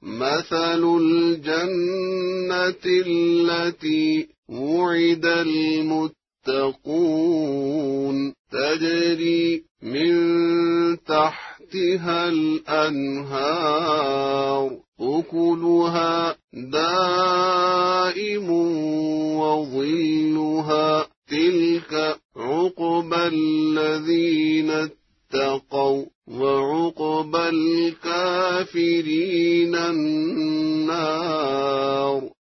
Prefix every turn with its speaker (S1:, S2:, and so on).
S1: مثل الجنة التي وعد المتقون تجري من تحتها الأنهار أكلها دائم وظلها تلك عقبى الذين اتقوا وعقبى الكافرين النار.